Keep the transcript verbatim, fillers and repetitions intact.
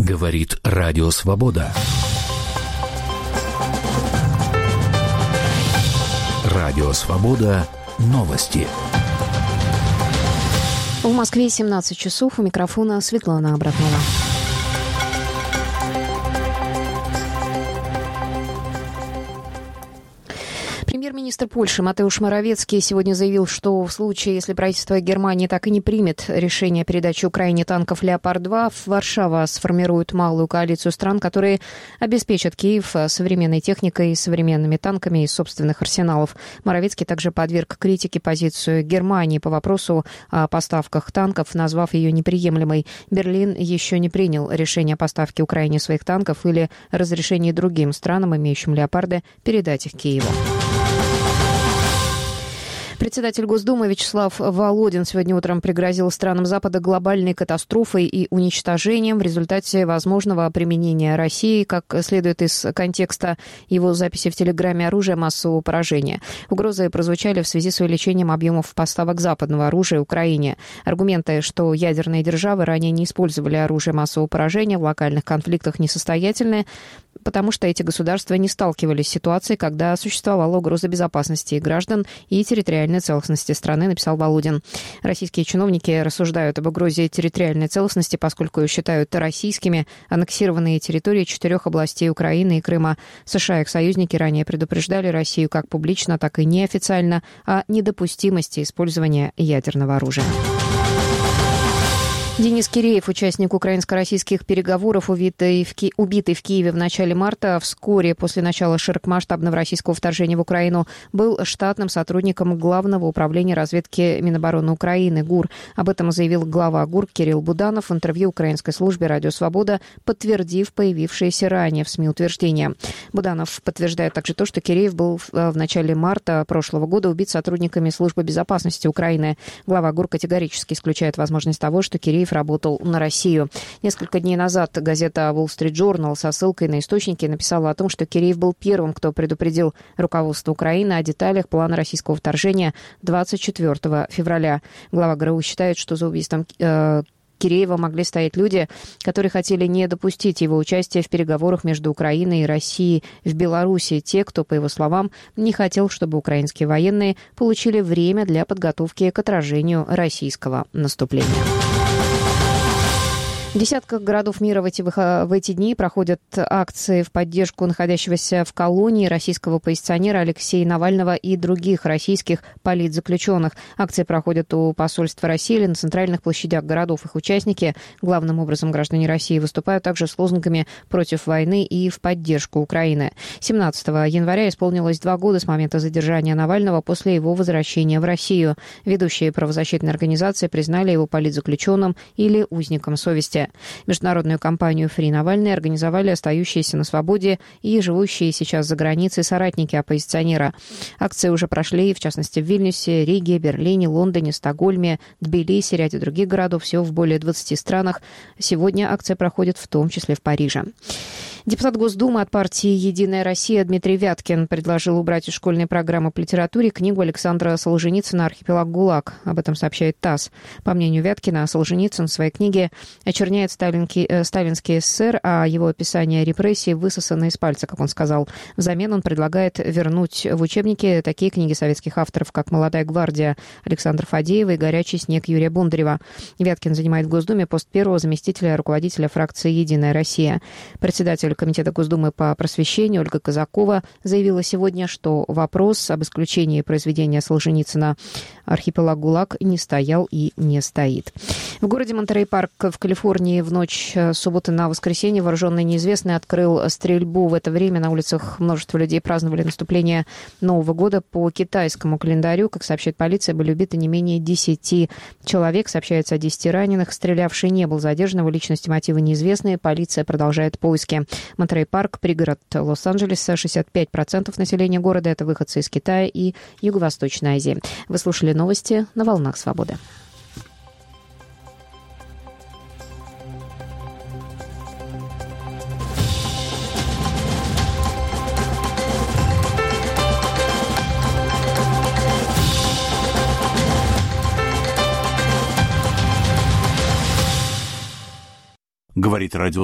Говорит Радио Свобода. Радио Свобода. Новости. В Москве семнадцать часов. У микрофона Светлана Абракнова. Премьер-министр Польши Матеуш Моровецкий сегодня заявил, что в случае, если правительство Германии так и не примет решение о передаче Украине танков «Леопард-два», Варшава сформирует малую коалицию стран, которые обеспечат Киев современной техникой, современными танками из собственных арсеналов. Моровецкий также подверг критике позицию Германии по вопросу о поставках танков, назвав ее неприемлемой. Берлин еще не принял решение о поставке Украине своих танков или разрешении другим странам, имеющим «Леопарды», передать их Киеву. Председатель Госдумы Вячеслав Володин сегодня утром пригрозил странам Запада глобальной катастрофой и уничтожением в результате возможного применения России, как следует из контекста его записи в Телеграме, оружия массового поражения. Угрозы прозвучали в связи с увеличением объемов поставок западного оружия Украине. Аргументы, что ядерные державы ранее не использовали оружие массового поражения в локальных конфликтах, несостоятельны, потому что эти государства не сталкивались с ситуацией, когда существовала угроза безопасности граждан и территориальной целостности страны, написал Володин. Российские чиновники рассуждают об угрозе территориальной целостности, поскольку считают российскими аннексированные территории четырех областей Украины и Крыма. США и их союзники ранее предупреждали Россию как публично, так и неофициально о недопустимости использования ядерного оружия. Денис Киреев, участник украинско-российских переговоров, убитый в, Ки... убитый в Киеве в начале марта, вскоре после начала широкомасштабного российского вторжения в Украину, был штатным сотрудником Главного управления разведки Минобороны Украины ГУР. Об этом заявил глава ГУР Кирилл Буданов в интервью украинской службе «Радио Свобода», подтвердив появившиеся ранее в СМИ утверждения. Буданов подтверждает также то, что Киреев был в начале марта прошлого года убит сотрудниками Службы безопасности Украины. Глава ГУР категорически исключает возможность того, что Киреев работал на Россию. Несколько дней назад газета Wall Street Journal со ссылкой на источники написала о том, что Киреев был первым, кто предупредил руководство Украины о деталях плана российского вторжения двадцать четвёртого февраля. Глава ГРУ считает, что за убийством э, Киреева могли стоять люди, которые хотели не допустить его участия в переговорах между Украиной и Россией в Беларуси. Те, кто, по его словам, не хотел, чтобы украинские военные получили время для подготовки к отражению российского наступления. В десятках городов мира в эти, в эти дни проходят акции в поддержку находящегося в колонии российского оппозиционера Алексея Навального и других российских политзаключенных. Акции проходят у посольства России или на центральных площадях городов. Их участники, главным образом граждане России, выступают также с лозунгами против войны и в поддержку Украины. семнадцатого января исполнилось два года с момента задержания Навального после его возвращения в Россию. Ведущие правозащитные организации признали его политзаключенным или узником совести. Международную кампанию «Фри Навальный» организовали остающиеся на свободе и живущие сейчас за границей соратники оппозиционера. Акции уже прошли, в частности, в Вильнюсе, Риге, Берлине, Лондоне, Стокгольме, Тбилиси, ряде других городов, всего в более двадцати странах. Сегодня акция проходит в том числе в Париже. Депутат Госдумы от партии «Единая Россия» Дмитрий Вяткин предложил убрать из школьной программы по литературе книгу Александра Солженицына «Архипелаг ГУЛАГ». Об этом сообщает ТАСС. По мнению Вяткина, Солженицын в своей книге очерняет сталинский, э, сталинский СССР, а его описание репрессий высосано из пальца, как он сказал. Взамен он предлагает вернуть в учебники такие книги советских авторов, как «Молодая гвардия» Александра Фадеева и «Горячий снег» Юрия Бондарева. Вяткин занимает в Госдуме пост первого заместителя руководителя фракции «Единая Россия». Председатель Комитета Госдумы по просвещению Ольга Казакова заявила сегодня, что вопрос об исключении произведения Солженицына «Архипелаг ГУЛАГ» не стоял и не стоит. В городе Монтерей-Парк в Калифорнии в ночь с субботы на воскресенье вооруженный неизвестный открыл стрельбу. В это время на улицах множество людей праздновали наступление Нового года по китайскому календарю. Как сообщает полиция, были убиты не менее десяти человек. Сообщается о десяти раненых. Стрелявший не был задержан. Его личность и мотивы неизвестны. Полиция продолжает поиски. Монтерей-Парк, пригород Лос-Анджелеса, шестьдесят пять процентов населения города – это выходцы из Китая и Юго-Восточной Азии. Вы слушали новости на «Волнах Свободы». Говорит радио